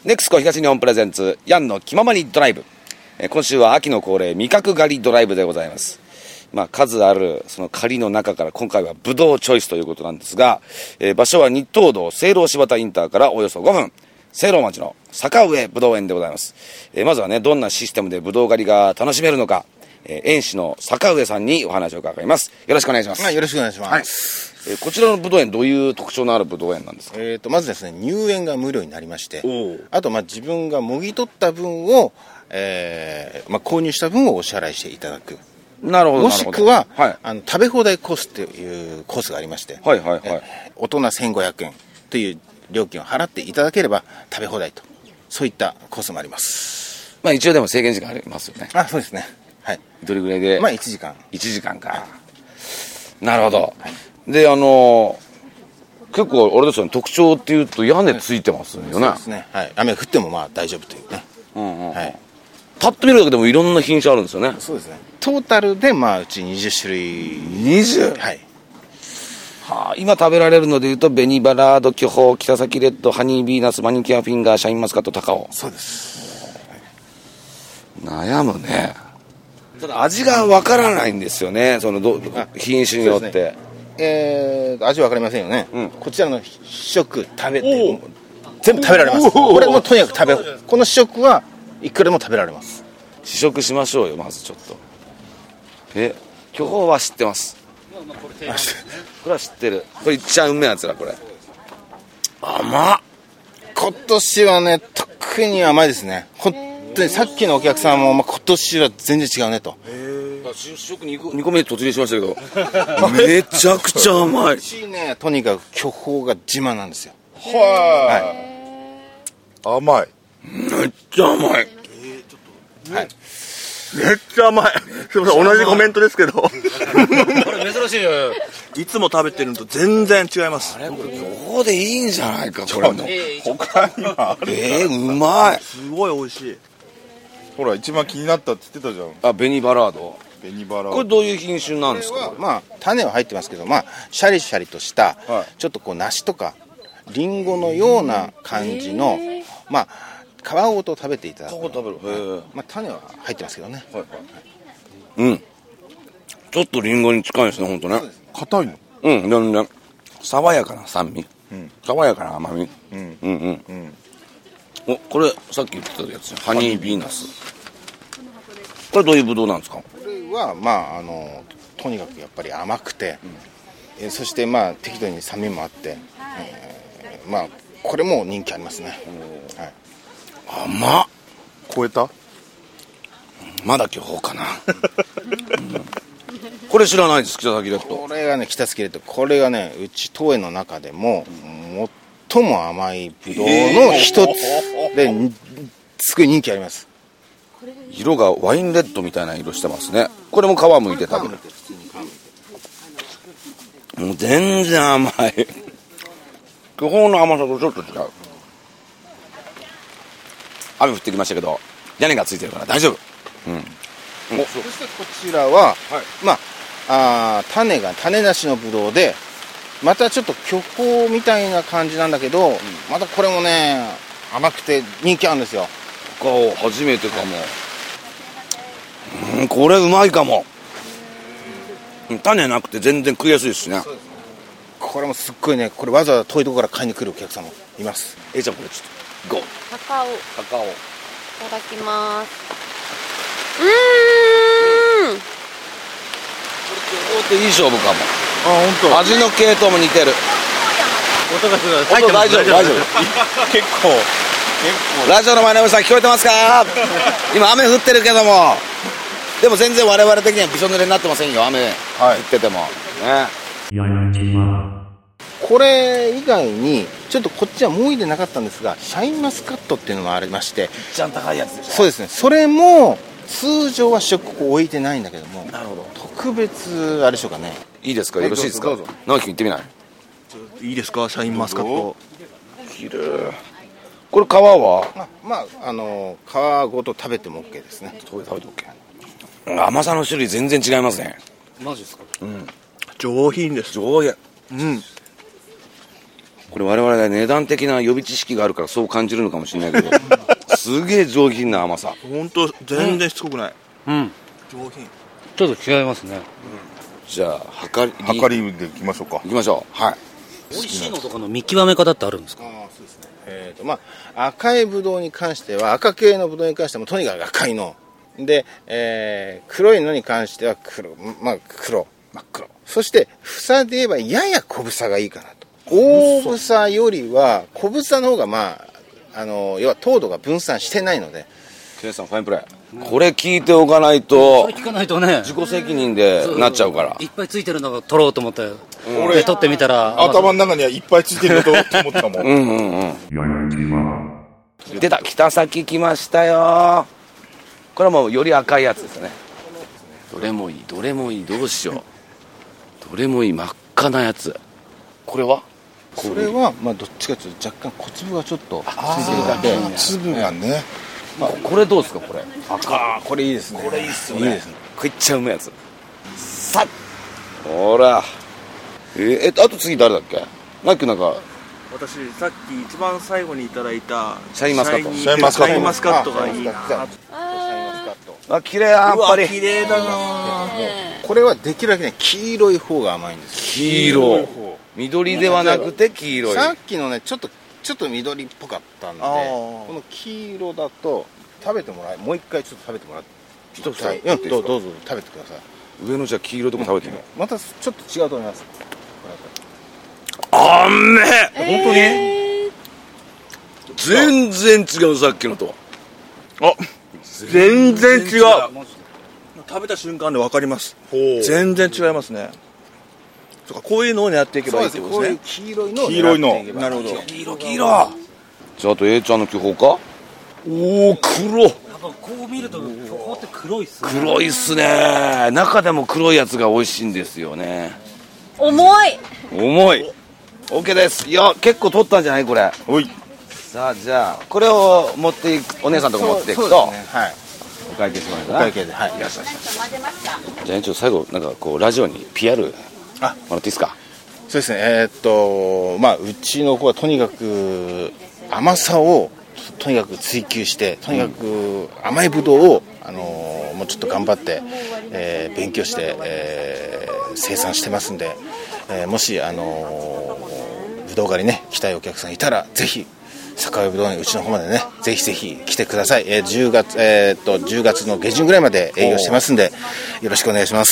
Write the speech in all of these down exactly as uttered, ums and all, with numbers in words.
ネクスコ東日本プレゼンツヤンの気ままにドライブ。えー、今週は秋の恒例味覚狩りドライブでございます。まあ、数あるその狩りの中から今回はブドウチョイスということなんですが、えー、場所は日東道聖籠柴田インターからおよそごふん、聖籠町の坂上ぶどう園でございます。えー、まずはね、どんなシステムでブドウ狩りが楽しめるのか、えー、園主の坂上さんにお話を伺います。よろしくお願いします。 はい、よろしくお願いします。 はい、えー、こちらのぶどう園、どういう特徴のあるぶどう園なんですか？ えーと、まずですね、入園が無料になりまして、あと、まあ、自分がもぎ取った分を、えーまあ、購入した分をお支払いしていただく。 なるほど。 もしくは、 はい、 あの食べ放題コースというコースがありまして、 はいはいはい、 え大人せんごひゃくえんという料金を払っていただければ食べ放題と、そういったコースもあります。 まあ、一応でも制限時間ありますよね。 あ、そうですね。はい。 どれぐらいで？ まあいちじかん。 いちじかんか。はい、なるほど。はい、で、あのー、結構あれですよね、特徴っていうと屋根ついてますよね。 そうですね。はい。雨降ってもまあ大丈夫というね。 うんうん、 はい。 パッと見るだけでもいろんな品種あるんですよね。 そうですね。トータルでまあうちにじゅっしゅるい。 にじゅう？ はい。 はあ、今食べられるのでいうと紅バラード、巨峰、北崎レッド、ハニービーナス、マニキュアフィンガー、シャインマスカット、高尾。 そうです、 はい、悩むね。ただ味がわからないんですよね、そのど品種によって、ね。 えー、味わかりませんよね、うん、こちらの試食食べて全部食べられます。これもとにかく食べこの試食はいくらでも食べられます。 試食しましょうよ、まずちょっと。え、巨峰は知ってます。これは知ってる。これいっちゃうめえやつら。これ甘っ。 今年はね特に甘いですね。本当にさっきのお客さんも、まあ、今年は全然違うねと。 試食にこめ突入しましたけどめちゃくちゃ甘い。 ね、とにかく巨峰が自慢なんですよ。 はい、甘い。 めっちゃ甘い。 えー、ちょっと、はい、めっちゃ甘い。すみません、同じコメントですけどこれ珍しいよ。 いつも食べてるのと全然違います。 あれこれ巨峰でいいんじゃないかこれも。 他にはある。 えー、うまい。 すごい美味しい。 ほら一番気になったって言ってたじゃん。 あ、紅バラード。 紅バラード。 これどういう品種なんですか？ まあ種は入ってますけど、まあシャリシャリとした、はい、ちょっとこう梨とかリンゴのような感じの、まあ皮ごと食べていただく。皮ごと食べる。へえ。まあ種は入ってますけどね。はいはい。 うん。ちょっとリンゴに近いですね、本当ね。 硬いの？ うん、全然爽やかな酸味、うん、爽やかな甘み、うん、うんうんうん。お、これさっき言ってたやつ、ハニービーナス。これどういうブドウなんですか？ これはまああのとにかくやっぱり甘くて、うん、えそしてまあ適度に酸味もあって、えー、まあこれも人気ありますね。はい、 甘っ。 超えた？ まだ巨峰かな、うん、これ知らないです。北崎レッド。 これがね、北崎レッド、これがねうち当園の中でも最も甘いブドウの一つですごい人気あります。 色がワインレッドみたいな色してますね。これも皮むいて食べる。もう全然甘い。巨峰の甘さとちょっと違う。雨降ってきましたけど屋根がついてるから大丈夫。うん、 そしてこちらは、はい、まあ、あ種が種なしのブドウでまたちょっと巨峰みたいな感じなんだけど、うん、またこれもね甘くて人気あるんですよ。 顔初めてかも。うん、これうまいかも。種なくて全然食いやすいですね。 これもすっごいね、これわざわざ遠いところから買いに来るお客さんもいます。 えいちゃんこれちょっとゴー。 高尾高尾いただきます。うーん、これ巨峰っていい勝負かも。 あ、本当。 味の系統も似てる。 音がすごい。 音大丈夫大丈夫結構結構ラジオの前の皆さん聞こえてますか？今雨降ってるけどもでも全然我々的にはびしょ濡れになってませんよ。雨降ってても、はい、 ね。これ以外にちょっとこっちはもういでなかったんですが、シャインマスカットっていうのがありまして、 一番高いやつでしょ。 そうですね。それも通常は試食ここ置いてないんだけども、 なるほど、 特別あれでしょうかね。 いいですか？よろしいですか？直樹君行ってみない？ いいですか？シャインマスカット。 きれい。これ皮はあ、まああの皮ごと食べても OK ですね。 食べて OK。 甘さの種類全然違いますね。 マジですか？ うん、 上品です。 上品。 うん。 これ我々が値段的な予備知識があるからそう感じるのかもしれないけどすげえ上品な甘さ。 本当全然しつこくない。 うん。 上品。 ちょっと違いますね。 じゃあ測り測りでいきましょうか。 いきましょう。はい。 美味しいのとかの見極め方ってあるんですか？ ああ、そうですね。えーとまあ、赤いブドウに関しては赤系のブドウに関してもとにかく赤いので、えー、黒いのに関しては黒、まあ、黒真っ黒。そして房で言えばやや小房がいいかなと。大房よりは小房の方がまああの要は糖度が分散してないので。 ケイさんファインプレー。これ聞いておかないとこれ聞かないとね、 自己責任でなっちゃうから。 いっぱいついてるのを取ろうと思って、俺、うん、取ってみたら頭の中にはいっぱいついてると思ったもん。 うんうんうん。出た、北崎来ましたよ。これはもうより赤いやつですね。どれもいい、どれもいい、どうしよう。どれもいい、真っ赤なやつ。これはそれはまあどっちかというと若干小粒がちょっとついてるだけ。 粒がね。 まあ、これどうですかこれ。 赤。これいいですね。 これいいっすよね。いいですね。これいっちゃうめえやつ。さっ。ほら。えー、えっとあと次誰だっけ？ナッキーなんか。 私さっき一番最後にいただいたシャインマスカット。 シャインマスカット。シャインマスカットがいいな。 あ、綺麗やっぱり。 綺麗だな。 これはできるだけね黄色い方が甘いんです。 黄色。緑ではなくて黄色い。 さっきのねちょっとちょっと緑っぽかったんで、この黄色だと食べてもらいもう一回ちょっと食べてもらって一口食べて、 うん、どうどうぞ食べてください。 上のじゃあ黄色いとこ食べてみよう。 またちょっと違うと思います。 あんめえ。 本当に、えー、全然違うさっきのと。 あ、全然違う。食べた瞬間で分かります。全然違いますね。そうか、こういうのをやっていけばいいってことですね。 黄色いの黄色いの。なるほど。 黄色黄色。じゃああと A ちゃんの巨峰か。おお黒。やっぱこう見ると巨峰って黒いっすね。 黒いっすね。中でも黒いやつが美味しいんですよね。 重い。 重い。OK です。いや結構取ったんじゃないこれ。 おい。 さあじゃあこれを持っていくお姉さんのとこ持っていくと、ね、はい。お会計しますか。 お会計で、はい。 いらっしゃい。じゃあ園長最後なんかこうラジオに ピーアールあもらっていいですか。 そうですね。えー、っとまあうちの子はとにかく甘さをとにかく追求してとにかく甘いブドウを、あのー、もうちょっと頑張って、えー、勉強して、えー、生産してますんで、えー、もしあのー、ブドウ狩りね来たいお客さんいたらぜひ坂上ぶどうにうちの方までねぜひぜひ来てください。えー、じゅうがつ、えー、っとじゅうがつの下旬ぐらいまで営業してますんでよろしくお願いします。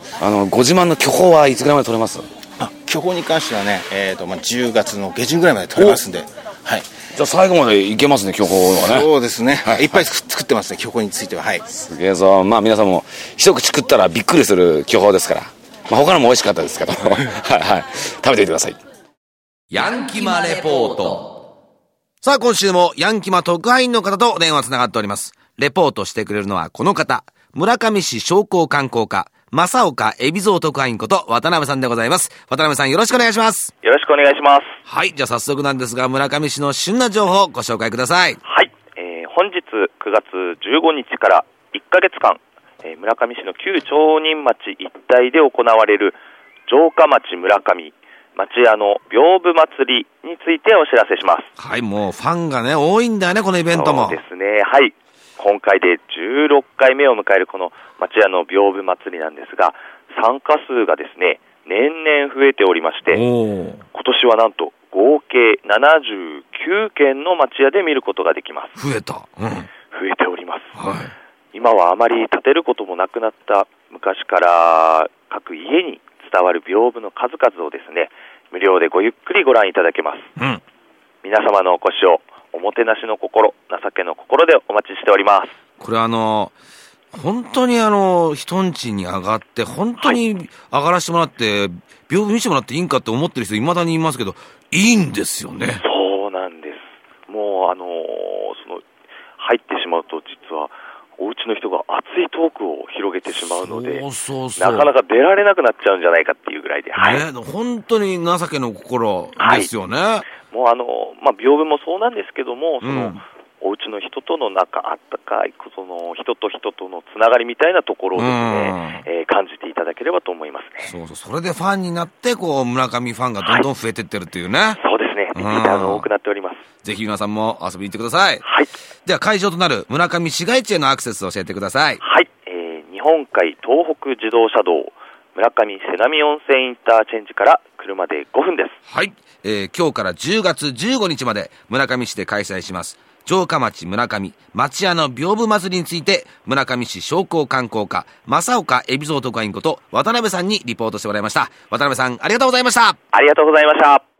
あのご自慢の巨峰はいつぐらいまで取れます？ あ、巨峰に関してはね、えーとまあ、じゅうがつの下旬ぐらいまで取れますんで、はい、 じゃあ最後までいけますね巨峰はね。 そうですね、はい、いっぱい作ってますね巨峰については。はい、 すげえぞ。まあ皆さんも一口食ったらびっくりする巨峰ですから、まあ、他のも美味しかったですけどはい、はい、食べてみてください。ヤンキマレポート。さあ今週もヤンキマ特派員の方と電話つながっております。レポートしてくれるのはこの方、村上市商工観光課正岡海老蔵特派員こと渡辺さんでございます。渡辺さんよろしくお願いします。 よろしくお願いします。 はい、じゃあ早速なんですが村上市の旬な情報をご紹介ください。 はい、えー、本日くがつじゅうごにちからいっかげつかん、えー、村上市の旧町人町一帯で行われる城下町村上町屋の屏風祭りについてお知らせします。 はい、もうファンがね多いんだよねこのイベントも。 そうですね、はい、今回でじゅうろっかいめを迎えるこの町屋の屏風祭りなんですが参加数がですね年々増えておりまして今年はなんと合計ななじゅうきゅうけんの町屋で見ることができます。 増えた、うん、 増えております、 はい、 今はあまり建てることもなくなった昔から各家に伝わる屏風の数々をですね無料でごゆっくりご覧いただけます、 うん、 皆様のお越しをおもてなしの心、情けの心でお待ちしております。 これあの本当にあの人んちに上がって本当に上がらせてもらって、はい、屏風見せてもらっていいんかって思ってる人いまだにいますけどいいんですよね。 そうなんです。もうあのー、その入ってしまうと実はお家の人が熱いトークを広げてしまうのでそうそうそう、 なかなか出られなくなっちゃうんじゃないかっていうぐらいで、はい、 ね、本当に情けの心ですよね、 はい、もうあの、まあ、屏風もそうなんですけどもその、うん、お家の人との仲あったかいその人と人とのつながりみたいなところをですね、うんえー、感じていただければと思いますね。 そうそう、それでファンになってこう村上ファンがどんどん増えてってるっていうね、 はい、そうですね。 ね、リピーターが多くなっております。 ぜひ皆さんも遊びに行ってください。 はい。 では会場となる村上市街地へのアクセスを教えてください。 はい。えー、日本海東北自動車道、村上瀬波温泉インターチェンジから車でごふんです。 はい。えー、今日からじゅうがつじゅうごにちまで村上市で開催します。城下町村上町屋の屏風祭りについて、村上市商工観光課正岡海老蔵特派員こと渡辺さんにリポートしてもらいました。渡辺さん、ありがとうございました。 ありがとうございました。